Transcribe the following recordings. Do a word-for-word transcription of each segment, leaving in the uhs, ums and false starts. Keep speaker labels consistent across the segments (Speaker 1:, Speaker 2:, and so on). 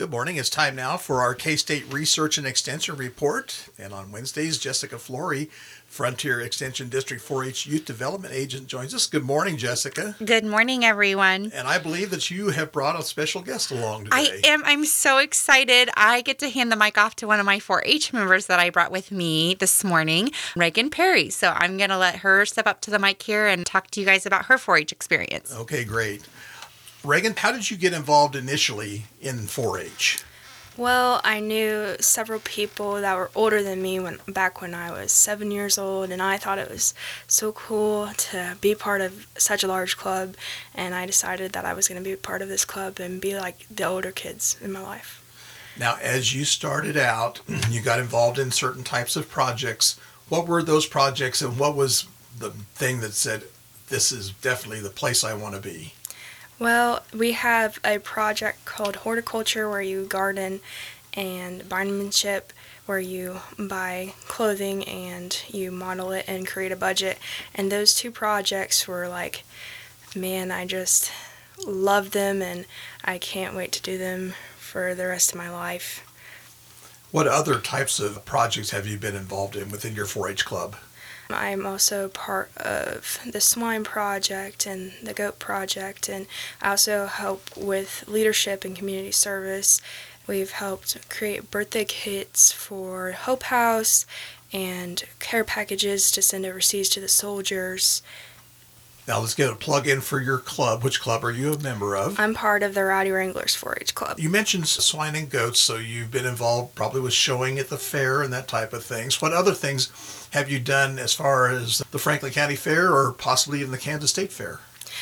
Speaker 1: Good morning. It's time now for our K-State Research and Extension Report. And on Wednesdays, Jessica Flory, Frontier Extension District four H Youth Development Agent, joins us. Good morning, Jessica.
Speaker 2: Good morning, everyone.
Speaker 1: And I believe that you have brought a special guest along today.
Speaker 2: I am. I'm so excited. I get to hand the mic off to one of my four H members that I brought with me this morning, Reagan Perry. So I'm going to let her step up to the mic here and talk to you guys about her four H experience.
Speaker 1: Okay, great. Reagan, how did you get involved initially in four H?
Speaker 3: Well, I knew several people that were older than me when back when I was seven years old, and I thought it was so cool to be part of such a large club, and I decided that I was going to be part of this club and be like the older kids in my life.
Speaker 1: Now, as you started out, you got involved in certain types of projects. What were those projects, and what was the thing that said, this is definitely the place I want to be?
Speaker 3: Well, we have a project called horticulture where you garden, and bindmanship where you buy clothing and you model it and create a budget. And those two projects were like, man, I just love them and I can't wait to do them for the rest of my life.
Speaker 1: What other types of projects have you been involved in within your four H club?
Speaker 3: I'm also part of the swine project and the goat project, and I also help with leadership and community service. We've helped create birthday kits for Hope House and care packages to send overseas to the soldiers.
Speaker 1: Now let's get a plug in for your club. Which club are you a member of?
Speaker 3: I'm part of the Rowdy Wranglers four H club.
Speaker 1: You mentioned swine and goats, so you've been involved probably with showing at the fair and that type of things. What other things have you done as far as the Franklin County Fair or possibly even the Kansas State Fair?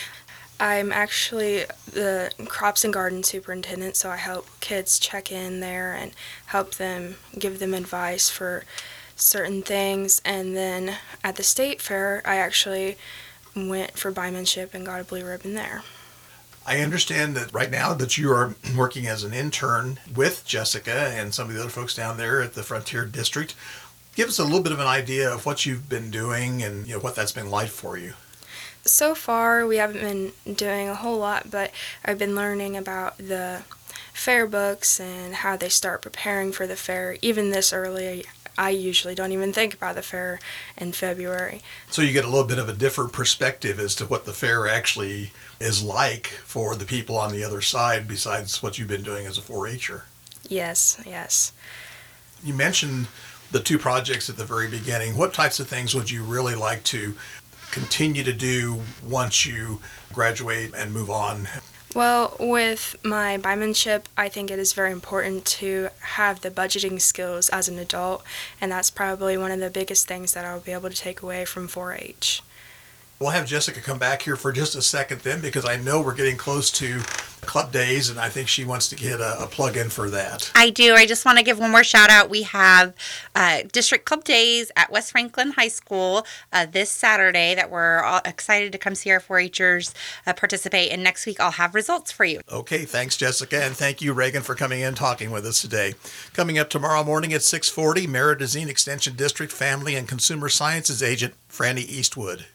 Speaker 3: I'm actually the crops and garden superintendent, so I help kids check in there and help them, give them advice for certain things. And then at the state fair, I actually went for bindmanship and got a blue ribbon there.
Speaker 1: I understand that right now that you are working as an intern with Jessica and some of the other folks down there at the Frontier District. Give us a little bit of an idea of what you've been doing and you know what that's been like for you.
Speaker 3: So far, we haven't been doing a whole lot, but I've been learning about the fair books and how they start preparing for the fair. Even this early, I usually don't even think about the fair in February.
Speaker 1: So you get a little bit of a different perspective as to what the fair actually is like for the people on the other side besides what you've been doing as a four H-er.
Speaker 3: Yes, yes.
Speaker 1: You mentioned the two projects at the very beginning. What types of things would you really like to continue to do once you graduate and move on?
Speaker 3: Well, with my bindmanship, I think it is very important to have the budgeting skills as an adult, and that's probably one of the biggest things that I'll be able to take away from four H.
Speaker 1: We'll have Jessica come back here for just a second then, because I know we're getting close to club days, and I think she wants to get a, a plug in for that.
Speaker 2: I do. I just want to give one more shout out. We have uh, District Club Days at West Franklin High School uh, this Saturday that we're all excited to come see our four H'ers uh, participate. And next week I'll have results for you.
Speaker 1: Okay, thanks, Jessica, and thank you, Reagan, for coming in and talking with us today. Coming up tomorrow morning at six forty, Meridazine Extension District Family and Consumer Sciences Agent Franny Eastwood.